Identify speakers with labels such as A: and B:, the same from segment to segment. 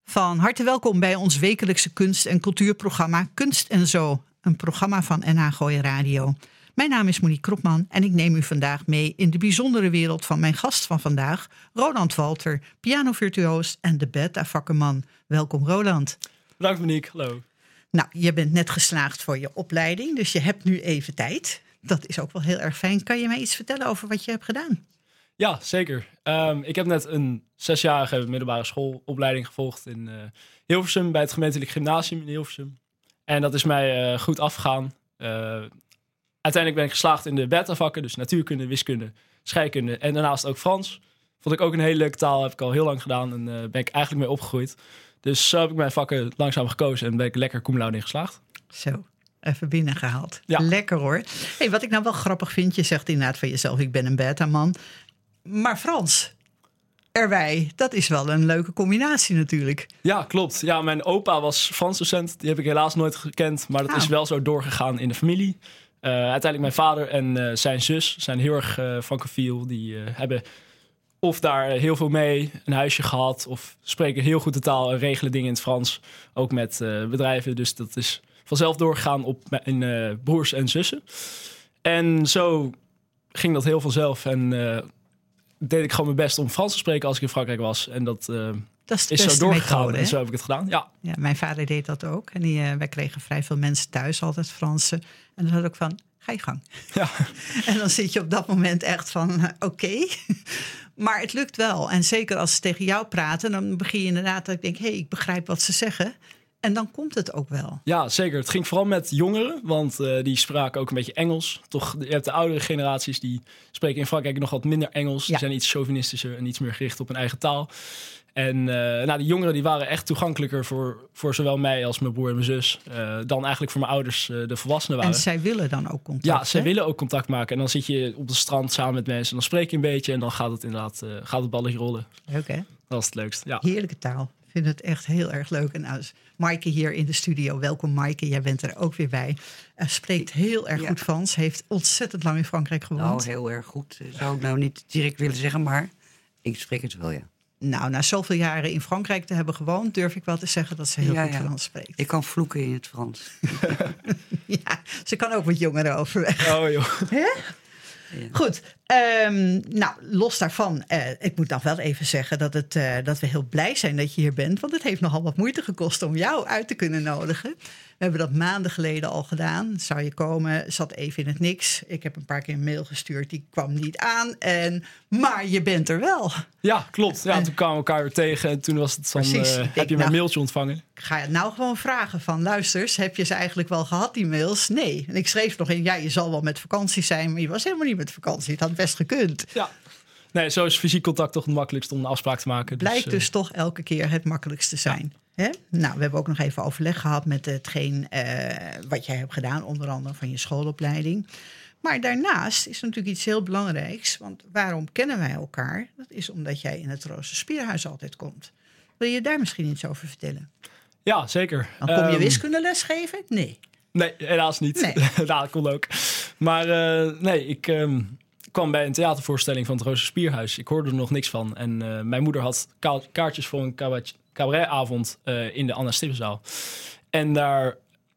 A: Van harte welkom bij ons wekelijkse kunst- en cultuurprogramma Kunst en Zo. Een programma van NH Gooi Radio. Mijn naam is Monique Kropman en ik neem u vandaag mee in de bijzondere wereld van mijn gast van vandaag, Roland Walter, pianovirtuoos en de beta-vakkenman. Welkom Roland.
B: Bedankt Monique, hallo.
A: Nou, je bent net geslaagd voor je opleiding, dus je hebt nu even tijd. Dat is ook wel heel erg fijn. Kan je mij iets vertellen over wat je hebt gedaan?
B: Ja, zeker. Ik heb net een 6-jarige middelbare schoolopleiding gevolgd in Hilversum, bij het gemeentelijk gymnasium in Hilversum. En dat is mij goed afgegaan. Uiteindelijk ben ik geslaagd in de beta-vakken, dus natuurkunde, wiskunde, scheikunde en daarnaast ook Frans. Vond ik ook een hele leuke taal, heb ik al heel lang gedaan en ben ik eigenlijk mee opgegroeid. Dus zo heb ik mijn vakken langzaam gekozen en ben ik lekker cum laude in geslaagd.
A: Zo, even binnengehaald.
B: Ja.
A: Lekker hoor. Hey, wat ik nou wel grappig vind, je zegt inderdaad van jezelf, ik ben een beta-man. Maar Frans, erbij, dat is wel een leuke combinatie natuurlijk.
B: Ja, klopt. Ja, mijn opa was Frans docent, die heb ik helaas nooit gekend, maar dat is wel zo doorgegaan in de familie. Uiteindelijk mijn vader en zijn zus zijn heel erg francofiel. Die hebben of daar heel veel mee, een huisje gehad, of spreken heel goed de taal en regelen dingen in het Frans. Ook met bedrijven. Dus dat is vanzelf doorgegaan op mijn broers en zussen. En zo ging dat heel vanzelf. En deed ik gewoon mijn best om Frans te spreken als ik in Frankrijk was. En dat is zo doorgegaan.
A: Methode,
B: en zo heb ik het gedaan. Ja.
A: Ja, mijn vader deed dat ook. En wij kregen vrij veel mensen thuis, altijd Fransen. En dan had ik van, ga je gang.
B: Ja.
A: En dan zit je op dat moment echt van, oké. Maar het lukt wel. En zeker als ze tegen jou praten, dan begin je inderdaad dat ik denk, hé, ik begrijp wat ze zeggen. En dan komt het ook wel.
B: Ja, zeker. Het ging vooral met jongeren, want die spraken ook een beetje Engels. Toch, je hebt de oudere generaties, die spreken in Frankrijk nog wat minder Engels. Die zijn iets chauvinistischer en iets meer gericht op hun eigen taal. En die jongeren die waren echt toegankelijker voor zowel mij als mijn broer en mijn zus. Dan eigenlijk voor mijn ouders, de volwassenen waren.
A: En zij willen dan ook contact.
B: Ja, zij willen ook contact maken. En dan zit je op het strand samen met mensen. En dan spreek je een beetje en dan gaat het inderdaad het balletje rollen.
A: Leuk hè?
B: Dat is het leukst, ja.
A: Heerlijke taal. Ik vind het echt heel erg leuk. En als Maaike hier in de studio, welkom Maaike, jij bent er ook weer bij. Spreekt heel erg goed Frans. Heeft ontzettend lang in Frankrijk gewoond.
C: Nou, heel erg goed. Zou ik nou niet direct willen zeggen, maar ik spreek het wel, ja.
A: Nou, na zoveel jaren in Frankrijk te hebben gewoond, durf ik wel te zeggen dat ze heel goed Frans spreekt.
C: Ik kan vloeken in het Frans.
A: Ja, ze kan ook wat jongeren overweg.
B: Oh joh.
A: Hè? Ja. Goed, nou, los daarvan, ik moet dan wel even zeggen dat we heel blij zijn dat je hier bent. Want het heeft nogal wat moeite gekost om jou uit te kunnen nodigen. We hebben dat maanden geleden al gedaan. Zou je komen, zat even in het niks. Ik heb een paar keer een mail gestuurd, die kwam niet aan. Maar je bent er wel.
B: Ja, klopt. Ja, toen kwamen we elkaar weer tegen. En toen was het van, heb je mijn mailtje ontvangen?
A: Ik ga je nou gewoon vragen van, luisters, heb je ze eigenlijk wel gehad, die mails? Nee. En ik schreef nog in, ja, je zal wel met vakantie zijn, maar je was helemaal niet met vakantie. Het had best gekund.
B: Ja. Nee, zo is fysiek contact toch het makkelijkst om een afspraak te maken.
A: Blijkt dus toch elke keer het makkelijkste zijn. Ja. Hè? Nou, we hebben ook nog even overleg gehad met hetgeen wat jij hebt gedaan, onder andere van je schoolopleiding. Maar daarnaast is er natuurlijk iets heel belangrijks. Want waarom kennen wij elkaar? Dat is omdat jij in het Rozenspierhuis altijd komt. Wil je daar misschien iets over vertellen?
B: Ja, zeker.
A: Dan kom je wiskundeles geven? Nee.
B: Nee, helaas niet.
A: Nee.
B: Dat kon ook. Maar ik kwam bij een theatervoorstelling van het Rozenspierhuis. Ik hoorde er nog niks van. En mijn moeder had kaartjes voor een cabaretavond in de Anna Stippenzaal. En daar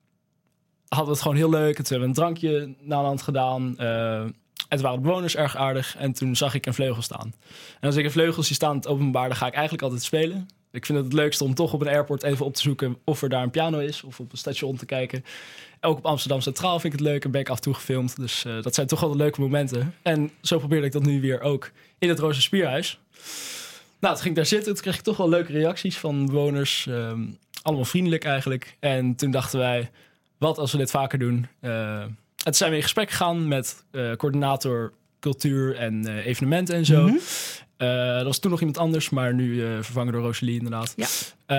B: hadden we het gewoon heel leuk. En toen hebben we een drankje na de hand gedaan. En toen waren de bewoners erg aardig. En toen zag ik een vleugel staan. En als ik een vleugel zie staan in het openbaar, dan ga ik eigenlijk altijd spelen. Ik vind het leukste om toch op een airport even op te zoeken of er daar een piano is. Of op een station te kijken. Ook op Amsterdam Centraal vind ik het leuk en ben ik af en toe gefilmd. Dus dat zijn toch wel de leuke momenten. En zo probeerde ik dat nu weer ook in het Rozenspierhuis. Nou, toen ging ik daar zitten. Toen kreeg ik toch wel leuke reacties van bewoners. Allemaal vriendelijk eigenlijk. En toen dachten wij, wat als we dit vaker doen? En toen zijn we in gesprek gegaan met coördinator cultuur en evenementen en zo.
A: Mm-hmm.
B: Dat was toen nog iemand anders, maar nu vervangen door Rosalie inderdaad.
A: Ja.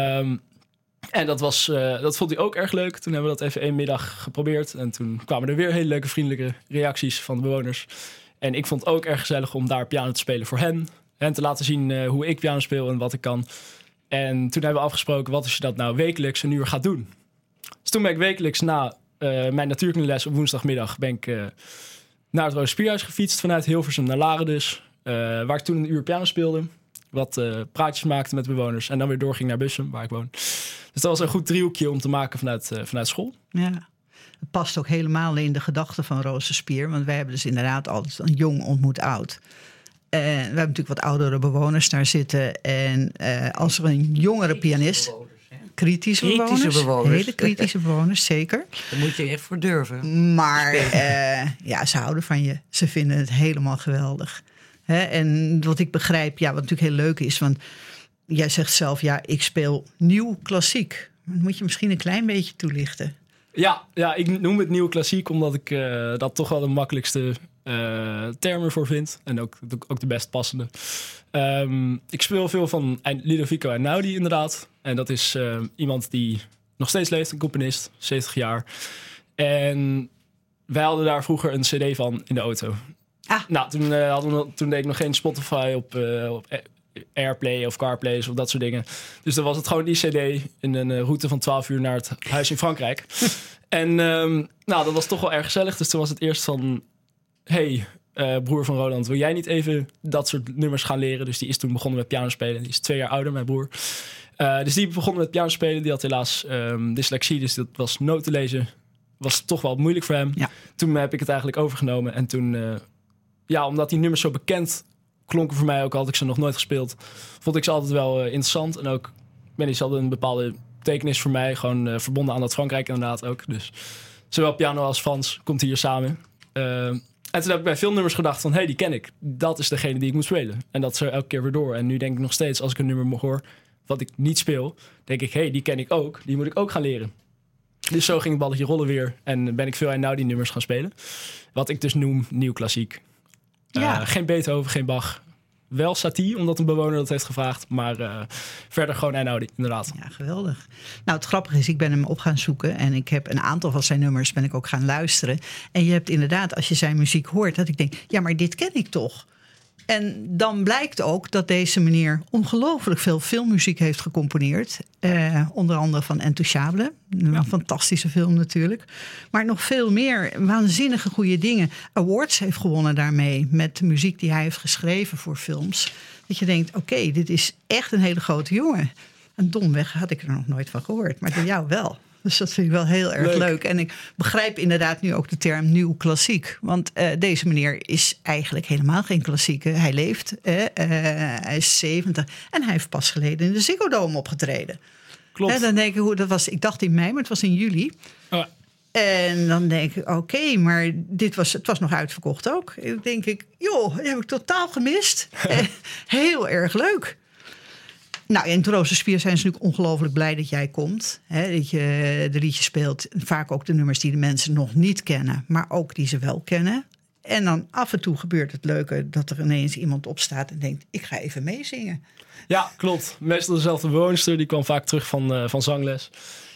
B: En dat vond hij ook erg leuk. Toen hebben we dat even 1 middag geprobeerd. En toen kwamen er weer hele leuke vriendelijke reacties van de bewoners. En ik vond het ook erg gezellig om daar piano te spelen voor hen. En te laten zien hoe ik piano speel en wat ik kan. En toen hebben we afgesproken, wat als je dat nou wekelijks 1 uur gaat doen? Dus toen ben ik wekelijks na mijn natuurkundeles op woensdagmiddag ben ik naar het Rozenspierhuis gefietst vanuit Hilversum naar Laren dus. Waar ik toen 1 uur piano speelde. wat praatjes maakte met bewoners en dan weer doorging naar Bussum, waar ik woon. Dus dat was een goed driehoekje om te maken vanuit school.
A: Ja. Het past ook helemaal in de gedachten van Rozenspier. Want wij hebben dus inderdaad altijd een jong ontmoet oud. We hebben natuurlijk wat oudere bewoners daar zitten. En als er een jongere pianist... Kritische bewoners. Hele kritische bewoners, zeker.
C: Daar moet je echt voor durven.
A: Maar ze houden van je. Ze vinden het helemaal geweldig. En wat ik begrijp, wat natuurlijk heel leuk is... want jij zegt zelf, ik speel nieuw klassiek. Dat moet je misschien een klein beetje toelichten.
B: Ja, ik noem het nieuw klassiek... omdat ik dat toch wel de makkelijkste termen voor vind. En ook de best passende. Ik speel veel van Ludovico Einaudi inderdaad. En dat is iemand die nog steeds leeft, een componist, 70 jaar. En wij hadden daar vroeger een cd van in de auto. Nou, toen deed ik nog geen Spotify op Airplay of CarPlay of dat soort dingen. Dus dan was het gewoon die cd in een route van 12 uur naar het huis in Frankrijk. En dat was toch wel erg gezellig. Dus toen was het eerst van... Hey, broer van Roland, wil jij niet even dat soort nummers gaan leren? Dus die is toen begonnen met pianospelen. Die is 2 jaar ouder, mijn broer. Dus die begon met pianospelen. Die had helaas dyslexie, dus dat was noten lezen. Was toch wel moeilijk voor hem. Ja. Toen heb ik het eigenlijk overgenomen. En toen, omdat die nummers zo bekend klonken voor mij, ook al had ik ze nog nooit gespeeld, vond ik ze altijd wel interessant. En ook, ze hadden een bepaalde betekenis voor mij. Gewoon verbonden aan dat Frankrijk inderdaad ook. Dus zowel piano als Frans komt hier samen. En toen heb ik bij veel nummers gedacht van... die ken ik. Dat is degene die ik moet spelen. En dat zo elke keer weer door. En nu denk ik nog steeds, als ik een nummer hoor... wat ik niet speel, denk ik... die ken ik ook. Die moet ik ook gaan leren. Dus zo ging het balletje rollen weer. En ben ik veel die nummers gaan spelen. Wat ik dus noem nieuw klassiek. Geen Beethoven, geen Bach. Wel Satie, omdat een bewoner dat heeft gevraagd. Maar verder gewoon Einaudi, inderdaad.
A: Ja, geweldig. Nou, het grappige is, ik ben hem op gaan zoeken. En ik heb een aantal van zijn nummers ben ik ook gaan luisteren. En je hebt inderdaad, als je zijn muziek hoort, dat ik denk, maar dit ken ik toch. En dan blijkt ook dat deze meneer ongelooflijk veel filmmuziek heeft gecomponeerd. Onder andere van Intouchable. Een fantastische film natuurlijk. Maar nog veel meer waanzinnige goede dingen. Awards heeft gewonnen daarmee met de muziek die hij heeft geschreven voor films. Dat je denkt, oké, dit is echt een hele grote jongen. En domweg had ik er nog nooit van gehoord. Maar door jou wel. Dus dat vind ik wel heel erg leuk. En ik begrijp inderdaad nu ook de term nieuw klassiek. Want deze meneer is eigenlijk helemaal geen klassieke. Hij leeft, hij is 70 en hij heeft pas geleden in de Ziggo Dome opgetreden.
B: Klopt.
A: Dan denk ik, ik dacht in mei, maar het was in juli. Oh. En dan denk ik, oké, maar het was nog uitverkocht ook. En dan denk ik, dat heb ik totaal gemist. Heel erg leuk. Nou, in het Rozenspier zijn ze natuurlijk ongelooflijk blij dat jij komt. Dat je de liedjes speelt. Vaak ook de nummers die de mensen nog niet kennen. Maar ook die ze wel kennen. En dan af en toe gebeurt het leuke dat er ineens iemand opstaat en denkt, ik ga even meezingen.
B: Ja, klopt. Meestal dezelfde bewoonster. Die kwam vaak terug van zangles.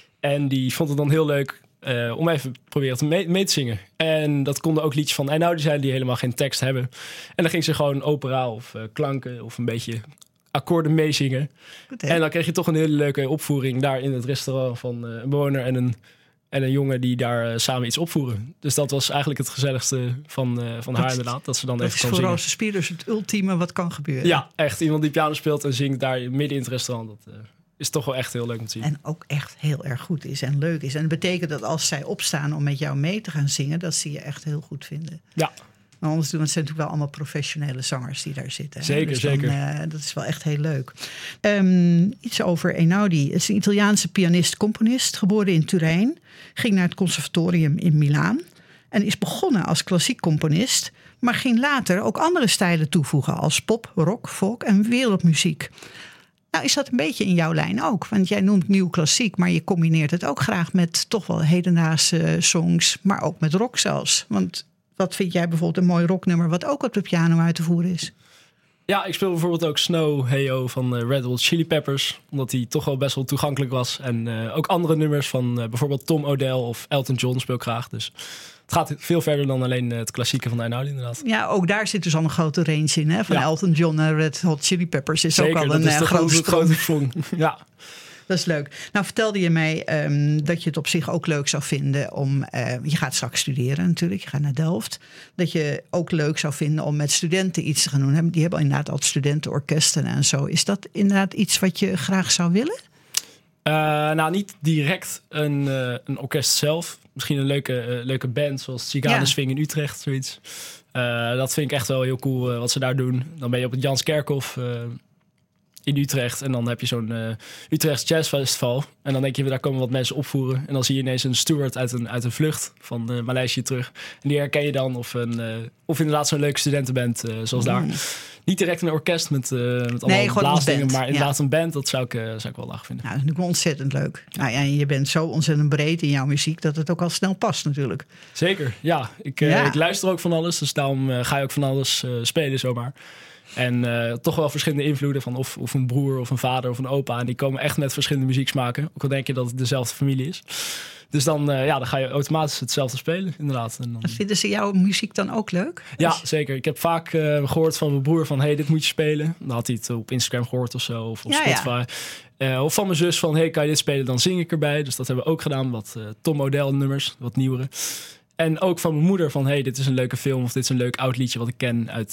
B: En die vond het dan heel leuk om even proberen te mee te zingen. En dat konden ook liedjes van Einaudi zijn die helemaal geen tekst hebben. En dan ging ze gewoon opera of klanken of een beetje akkoorden meezingen. Goed, en dan kreeg je toch een hele leuke opvoering daar in het restaurant van een bewoner en een jongen die daar samen iets opvoeren. Dus dat was eigenlijk het gezelligste van haar inderdaad. Dat ze dan even kon zingen. Dat is voor
A: Rozenspier dus het ultieme wat kan gebeuren.
B: Ja, echt. Iemand die piano speelt en zingt daar midden in het restaurant. Dat is toch wel echt heel leuk om te zien.
A: En ook echt heel erg goed is en leuk is. En dat betekent dat als zij opstaan om met jou mee te gaan zingen, dat ze je echt heel goed vinden.
B: Ja.
A: Maar anders doen het zijn natuurlijk wel allemaal professionele zangers die daar zitten.
B: Zeker, dus zeker.
A: Dat is wel echt heel leuk. Iets over Einaudi. Het is een Italiaanse pianist-componist, geboren in Turijn. Ging naar het conservatorium in Milaan. En is begonnen als klassiek componist. Maar ging later ook andere stijlen toevoegen als pop, rock, folk en wereldmuziek. Nou, is dat een beetje in jouw lijn ook? Want jij noemt nieuw klassiek, maar je combineert het ook graag met toch wel hedendaagse songs. Maar ook met rock zelfs. Want wat vind jij bijvoorbeeld een mooi rocknummer wat ook op de piano uit te voeren is?
B: Ja, ik speel bijvoorbeeld ook Snow Hey-O van Red Hot Chili Peppers. Omdat die toch wel best wel toegankelijk was. En ook andere nummers van bijvoorbeeld Tom Odell of Elton John speel ik graag. Dus het gaat veel verder dan alleen het klassieke van Einaudi inderdaad.
A: Ja, ook daar zit dus al een grote range in. Hè? Van Elton John en Red Hot Chili Peppers is zeker, ook al een grote sprong.
B: Ja.
A: Dat is leuk. Nou vertelde je mij dat je het op zich ook leuk zou vinden om... je gaat straks studeren natuurlijk, je gaat naar Delft. Dat je ook leuk zou vinden om met studenten iets te gaan doen. Die hebben inderdaad altijd studentenorkesten en zo. Is dat inderdaad iets wat je graag zou willen?
B: Nou, niet direct een orkest zelf. Misschien een leuke band, zoals Ziganenswing in Utrecht, zoiets. Dat vind ik echt wel heel cool wat ze daar doen. Dan ben je op het Janskerkhof in Utrecht. En dan heb je zo'n Utrechts Jazz Festival. En dan denk je, daar komen wat mensen opvoeren. En dan zie je ineens een steward uit een vlucht van Maleisië terug. En die herken je dan. Of inderdaad zo'n leuke studentenband zoals daar. Niet direct een orkest met allemaal blaasdingen, maar inderdaad een band. Dat zou ik wel lachen vinden.
A: Nou, dat is natuurlijk ontzettend leuk. Nou, ja, je bent zo ontzettend breed in jouw muziek dat het ook al snel past natuurlijk.
B: Zeker, ja. Ik luister ook van alles. Dus daarom ga je ook van alles spelen zomaar. En toch wel verschillende invloeden van of een broer of een vader of een opa. En die komen echt met verschillende muzieksmaken. Ook al denk je dat het dezelfde familie is. Dus dan ga je automatisch hetzelfde spelen, inderdaad. En dan...
A: Vinden ze jouw muziek dan ook leuk?
B: Ja, zeker. Ik heb vaak gehoord van mijn broer van... hey, dit moet je spelen. Dan had hij het op Instagram gehoord of zo. Of op Spotify. Ja. Of van mijn zus van... hey, kan je dit spelen? Dan zing ik erbij. Dus dat hebben we ook gedaan. Wat Tom Odell nummers, wat nieuwere. En ook van mijn moeder van... hey, dit is een leuke film. Of dit is een leuk oud liedje wat ik ken uit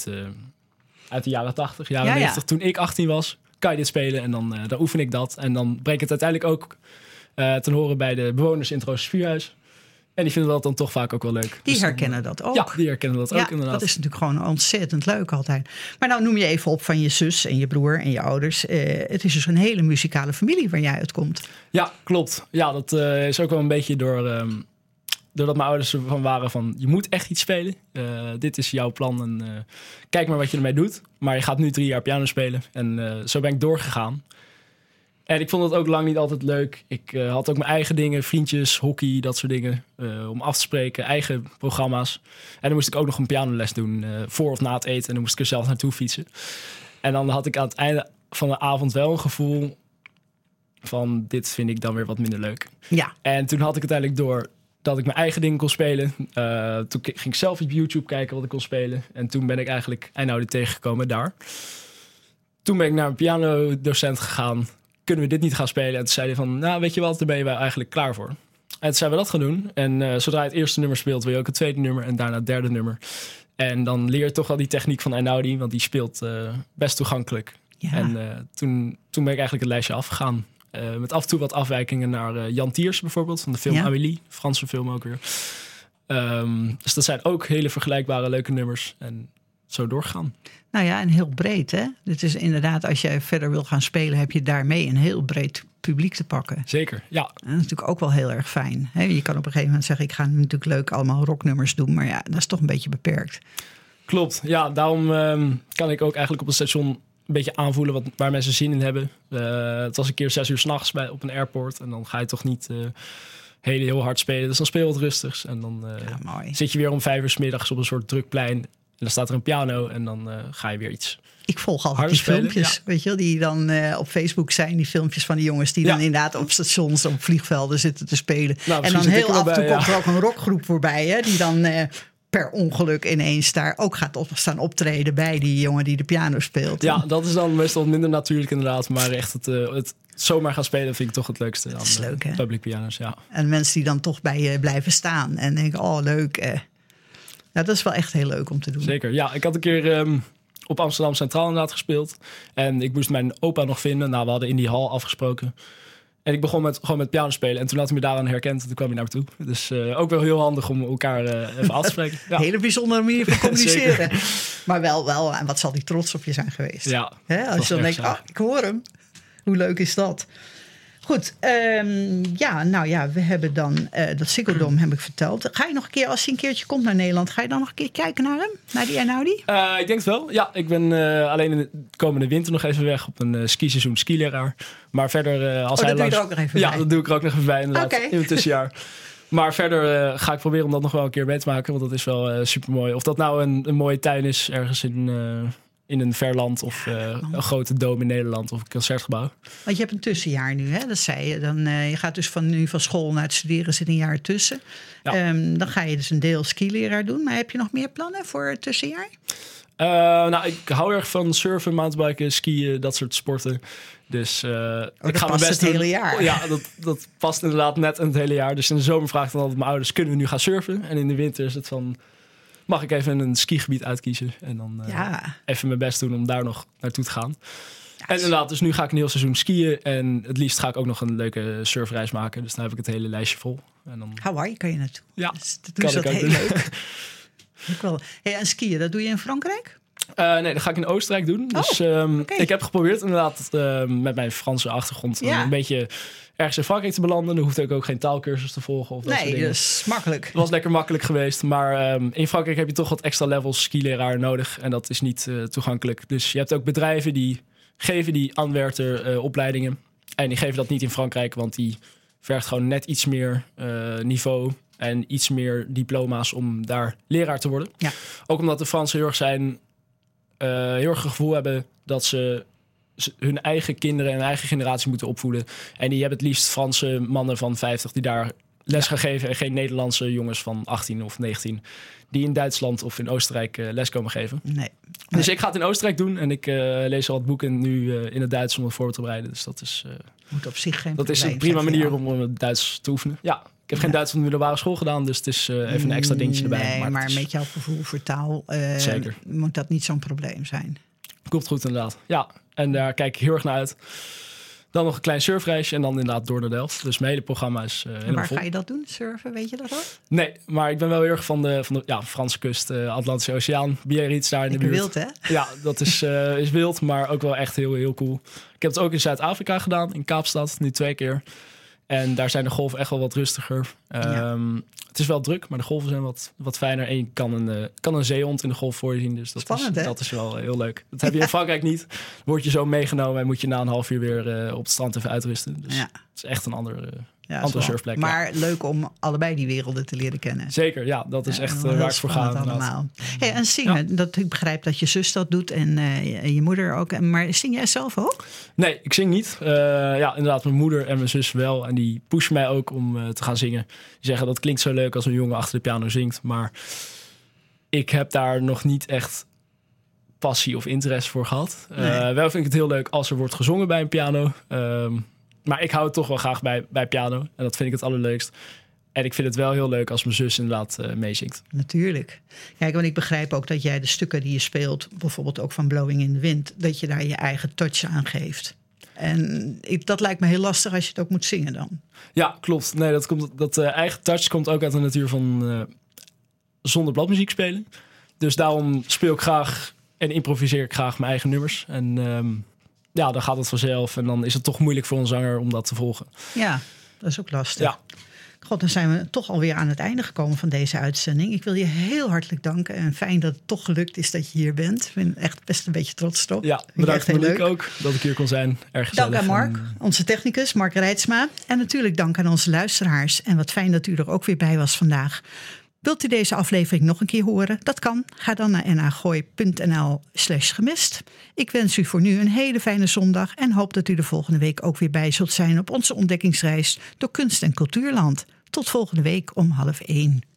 B: de jaren 80, jaren 90. Toen ik 18 was, kan je dit spelen. En dan oefen ik dat. En dan breng ik het uiteindelijk ook... ten horen bij de bewoners in het Roosterspierhuis. En die vinden dat dan toch vaak ook wel leuk.
A: Die herkennen dat ook.
B: Ja, die herkennen dat ook inderdaad.
A: Dat is natuurlijk gewoon ontzettend leuk altijd. Maar nou noem je even op van je zus en je broer en je ouders. Het is dus een hele muzikale familie waar jij uitkomt.
B: Ja, klopt. Ja, dat is ook wel een beetje doordat mijn ouders ervan waren van... je moet echt iets spelen. Dit is jouw plan en kijk maar wat je ermee doet. Maar je gaat nu 3 jaar piano spelen. En zo ben ik doorgegaan. En ik vond het ook lang niet altijd leuk. Ik had ook mijn eigen dingen, vriendjes, hockey, dat soort dingen. Om af te spreken, eigen programma's. En dan moest ik ook nog een pianoles doen voor of na het eten. En dan moest ik er zelf naartoe fietsen. En dan had ik aan het einde van de avond wel een gevoel van... dit vind ik dan weer wat minder leuk.
A: Ja.
B: En toen had ik uiteindelijk door dat ik mijn eigen dingen kon spelen. Toen ging ik zelf op YouTube kijken wat ik kon spelen. En toen ben ik eigenlijk Einaudi tegengekomen daar. Toen ben ik naar een pianodocent gegaan... kunnen we dit niet gaan spelen? En toen zei hij van, nou weet je wat, daar ben je wel eigenlijk klaar voor. En toen zijn we dat gaan doen. En zodra je het eerste nummer speelt, wil je ook het tweede nummer en daarna het derde nummer. En dan leer je toch wel die techniek van Einaudi, want die speelt best toegankelijk. Ja. En toen ben ik eigenlijk het lijstje afgegaan. Met af en toe wat afwijkingen naar Jan Tiers bijvoorbeeld, van de film Amélie, Franse film ook weer. Dus dat zijn ook hele vergelijkbare leuke nummers. En zo doorgaan.
A: Nou ja, en heel breed, hè? Dit is inderdaad, als jij verder wil gaan spelen... heb je daarmee een heel breed publiek te pakken.
B: Zeker, ja.
A: En dat is natuurlijk ook wel heel erg fijn. Hè? Je kan op een gegeven moment zeggen... ik ga natuurlijk leuk allemaal rocknummers doen... maar ja, dat is toch een beetje beperkt.
B: Klopt, ja. Daarom kan ik ook eigenlijk op het station... een beetje aanvoelen waar mensen zin in hebben. Het was een keer 6 uur 's nachts op een airport... en dan ga je toch niet... heel hard spelen. Dus dan speel je wat rustigs. En dan zit je weer om 5 uur 's middags op een soort druk plein... En dan staat er een piano en dan ga je weer iets.
A: Ik volg altijd die filmpjes, weet je, die dan op Facebook zijn. Die filmpjes van die jongens die dan inderdaad op stations, op vliegvelden zitten te spelen. Nou, en dan heel af en toe komt er ook een rockgroep voorbij, hè, die dan per ongeluk ineens daar ook gaat staan optreden bij die jongen die de piano speelt.
B: Ja, dat is dan meestal minder natuurlijk inderdaad. Maar echt het zomaar gaan spelen vind ik toch het leukste. Dat is leuk, hè? Public pianos, ja.
A: En mensen die dan toch bij je blijven staan en denken, oh leuk. Ja, dat is wel echt heel leuk om te doen.
B: Zeker, ja. Ik had een keer op Amsterdam Centraal inderdaad gespeeld. En ik moest mijn opa nog vinden. Nou, we hadden in die hal afgesproken. En ik begon gewoon met piano spelen. En toen had hij me daaraan herkend. En toen kwam hij naar me toe. Dus ook wel heel handig om elkaar even af te spreken. Ja.
A: Hele bijzondere manier van communiceren. Maar wel, en wat zal die trots op je zijn geweest.
B: Ja,
A: als je dan denkt, ik hoor hem. Hoe leuk is dat? Goed, we hebben dan dat Ziggo Dome, heb ik verteld. Ga je nog een keer, als hij een keertje komt naar Nederland... ga je dan nog een keer kijken naar hem? Naar die Einaudi?
B: Ik denk het wel. Ja, ik ben alleen in de komende winter nog even weg... op een skiseizoen skileraar. Maar verder... als hij
A: dat doe je er ook nog even bij?
B: Ja, dat doe ik er ook nog even bij inderdaad. Okay. In het tussenjaar. Maar verder ga ik proberen om dat nog wel een keer mee te maken. Want dat is wel super mooi. Of dat nou een mooie tuin is ergens in een ver land of een grote dome in Nederland of een concertgebouw.
A: Want je hebt een tussenjaar nu, hè? Dat zei je. Dan, je gaat dus van school naar het studeren, zit een jaar tussen. Ja. Dan ga je dus een deel skileraar doen. Maar heb je nog meer plannen voor het tussenjaar?
B: Ik hou erg van surfen, mountainbiken, skiën, dat soort sporten. Dus ik ga mijn best
A: het hele jaar.
B: Ja, dat past inderdaad net in het hele jaar. Dus in de zomer vraag ik dan altijd mijn ouders, kunnen we nu gaan surfen? En in de winter is het van, mag ik even een skigebied uitkiezen? En dan even mijn best doen om daar nog naartoe te gaan. Ja, en inderdaad, dus nu ga ik een heel seizoen skiën. En het liefst ga ik ook nog een leuke surfreis maken. Dus dan heb ik het hele lijstje vol. En dan...
A: Hawaii kan je naartoe.
B: Ja,
A: dus dat doen ze dat heel leuk. Ik wel. Hey, en skiën, dat doe je in Frankrijk?
B: Nee, dat ga ik in Oostenrijk doen. Dus ik heb geprobeerd inderdaad met mijn Franse achtergrond een beetje ergens in Frankrijk te belanden. Dan hoefde ik ook geen taalkursus te volgen. Of dat soort dingen.
A: Dat is makkelijk.
B: Het was lekker makkelijk geweest. Maar in Frankrijk heb je toch wat extra levels skileraar nodig. En dat is niet toegankelijk. Dus je hebt ook bedrijven die geven die Anwerter opleidingen. En die geven dat niet in Frankrijk, want die vergt gewoon net iets meer niveau en iets meer diploma's om daar leraar te worden. Ja. Ook omdat de Fransen heel erg het gevoel hebben dat ze hun eigen kinderen en hun eigen generatie moeten opvoeden. En die hebben het liefst Franse mannen van 50 die daar les gaan geven en geen Nederlandse jongens van 18 of 19 die in Duitsland of in Oostenrijk les komen geven. Nee. Dus ik ga het in Oostenrijk doen en ik lees al het boeken nu in het Duits om het voor te bereiden. Dus dat is,
A: moet op zich geen
B: dat is een prima manier om het Duits te oefenen. Ja, ik heb geen Duits van de middelbare school gedaan, dus het is even een extra dingetje erbij.
A: Nee, maar met jouw gevoel voor taal moet dat niet zo'n probleem zijn.
B: Komt goed inderdaad. Ja, en daar kijk ik heel erg naar uit. Dan nog een klein surfreisje en dan inderdaad door naar Delft. Dus mijn hele programma is helemaal
A: waar
B: vol.
A: Ga je dat doen? Surfen, weet je dat al?
B: Nee, maar ik ben wel heel erg van de Franse kust, Atlantische Oceaan. Biarritz daar in de buurt.
A: Wild, hè?
B: Ja, dat is wild, maar ook wel echt heel, heel cool. Ik heb het ook in Zuid-Afrika gedaan, in Kaapstad, nu 2 keer. En daar zijn de golven echt wel wat rustiger. Het is wel druk, maar de golven zijn wat fijner. En je kan een zeehond in de golf voor je zien. Dus dat is wel heel leuk. Dat heb je in Frankrijk niet. Word je zo meegenomen en moet je na een half uur weer op het strand even uitrusten. Dus het is echt een andere surfplek.
A: Maar leuk om allebei die werelden te leren kennen.
B: Zeker, ja. Dat is echt waar ik voor ga.
A: Allemaal. Hey, en zingen, ik begrijp dat je zus dat doet en je moeder ook. Maar zing jij zelf ook?
B: Nee, ik zing niet. Inderdaad, mijn moeder en mijn zus wel. En die pushen mij ook om te gaan zingen. Die zeggen dat klinkt zo leuk als een jongen achter de piano zingt. Maar ik heb daar nog niet echt passie of interesse voor gehad. Wel vind ik het heel leuk als er wordt gezongen bij een piano. Maar ik hou het toch wel graag bij piano. En dat vind ik het allerleukst. En ik vind het wel heel leuk als mijn zus inderdaad meezingt.
A: Natuurlijk. Kijk, want ik begrijp ook dat jij de stukken die je speelt, bijvoorbeeld ook van Blowing in the Wind, dat je daar je eigen touch aan geeft. En dat lijkt me heel lastig als je het ook moet zingen dan. Ja,
B: klopt. Nee, dat eigen touch komt ook uit de natuur van zonder bladmuziek spelen. Dus daarom speel ik graag en improviseer ik graag mijn eigen nummers. En dan gaat het vanzelf. En dan is het toch moeilijk voor een zanger om dat te volgen. Ja, dat is ook lastig. Ja. God, dan zijn we toch alweer aan het einde gekomen van deze uitzending. Ik wil je heel hartelijk danken. En fijn dat het toch gelukt is dat je hier bent. Ik ben echt best een beetje trots op. Ja, bedankt Monique ook dat ik hier kon zijn. Erg gezellig. Dank aan Mark, onze technicus, Mark Reitsma. En natuurlijk dank aan onze luisteraars. En wat fijn dat u er ook weer bij was vandaag. Wilt u deze aflevering nog een keer horen? Dat kan. Ga dan naar nagooi.nl/gemist. Ik wens u voor nu een hele fijne zondag en hoop dat u de volgende week ook weer bij zult zijn op onze ontdekkingsreis door kunst- en cultuurland. Tot volgende week om 12:30.